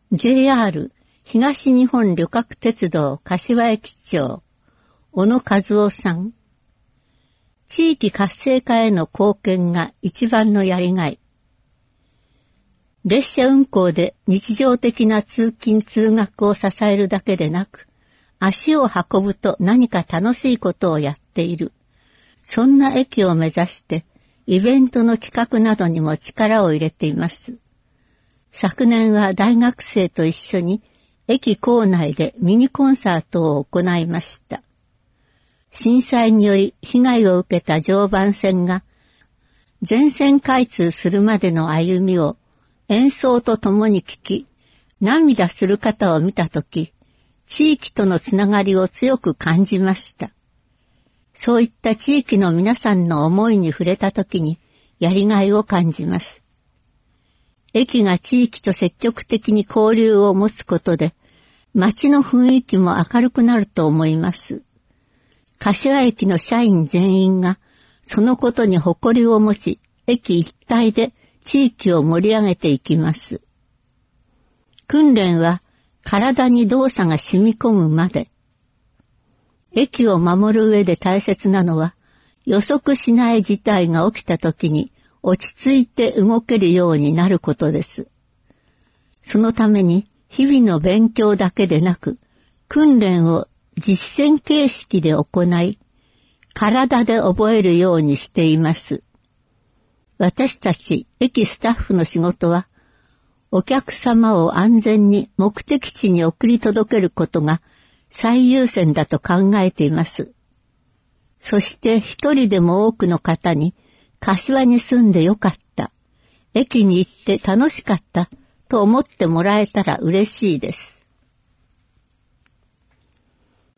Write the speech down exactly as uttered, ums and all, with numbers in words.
ジェイアール 東日本旅客鉄道柏駅長、小野和夫さん。地域活性化への貢献が一番のやりがい。列車運行で日常的な通勤通学を支えるだけでなく、足を運ぶと何か楽しいことをやっている。そんな駅を目指して、イベントの企画などにも力を入れています。昨年は大学生と一緒に駅構内でミニコンサートを行いました。震災により被害を受けた常磐線が全線開通するまでの歩みを演奏とともに聞き、涙する方を見たとき、地域とのつながりを強く感じました。そういった地域の皆さんの思いに触れたときに、やりがいを感じます。駅が地域と積極的に交流を持つことで、街の雰囲気も明るくなると思います。柏駅の社員全員が、そのことに誇りを持ち、駅一体で地域を盛り上げていきます。訓練は体に動作が染み込むまで。駅を守る上で大切なのは予測しない事態が起きた時に落ち着いて動けるようになることです。そのために日々の勉強だけでなく訓練を実践形式で行い、体で覚えるようにしています。私たち駅スタッフの仕事は、お客様を安全に目的地に送り届けることが最優先だと考えています。そして一人でも多くの方に、柏に住んでよかった、駅に行って楽しかったと思ってもらえたら嬉しいです。